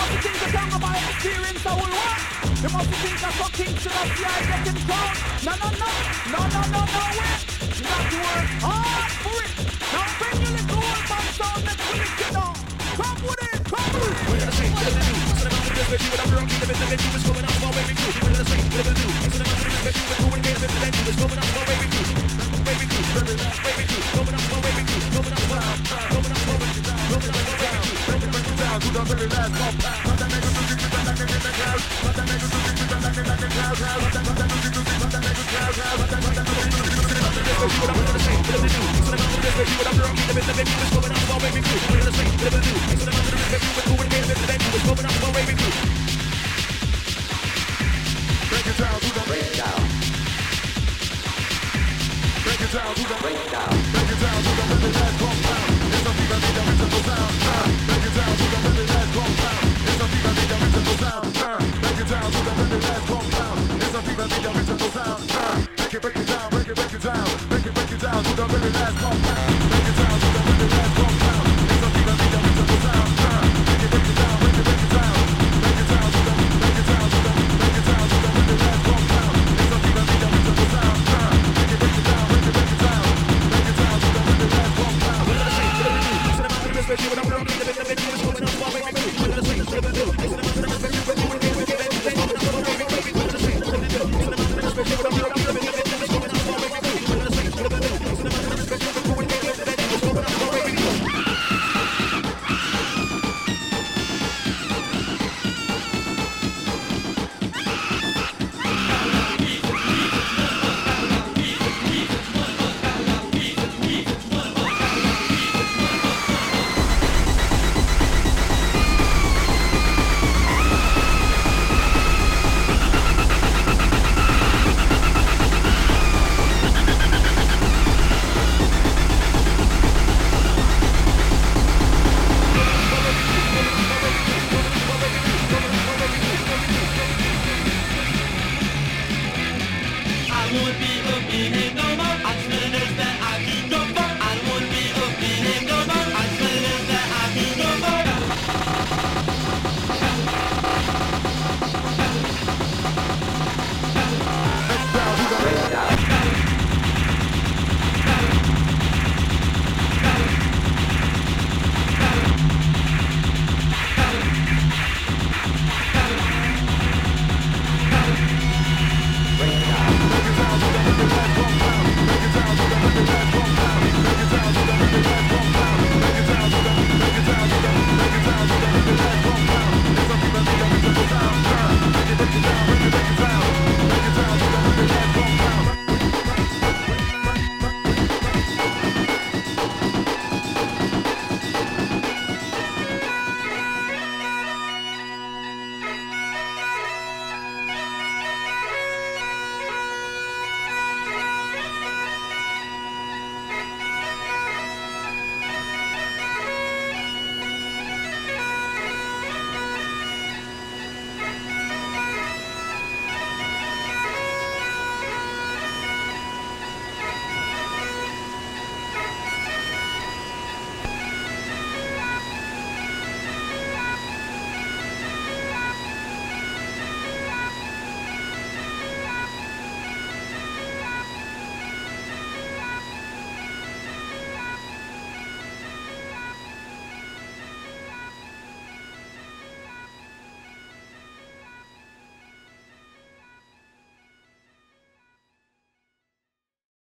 must think that I'm about experience I will work. You must think that some things should have see I get in town. No, wait. You got to work hard for it. Now bring your little old man sound and pull it down. Come with it. We're gonna sing, what do? So the mountain is with you, and I'm rocking the bit of it, you was coming out of our way we do. We're gonna sing, what do? So the mountain is with you, and doing it, and you was coming out of our way we do. Way we do, coming out of our way we do. Coming out of our way we do. Coming out of our way we do. Coming out of our way we do. Coming out of our way we do. Break it down to the very last pop. Not that nigga to get that nigga in the crowd. Not that nigga to get that nigga in the crowd. Not that nigga to get that nigga crowd. Not that nigga to get that nigga crowd. What I'm gonna say, what do? So the mountain is with you, and I'm rocking the bit of it, you was coming out of our way we do. We're gonna sing, what do? So the mountain is with you, and doing it, and you was coming out of our way we do. Break it down to the breakdown. Break it down to the breakdown.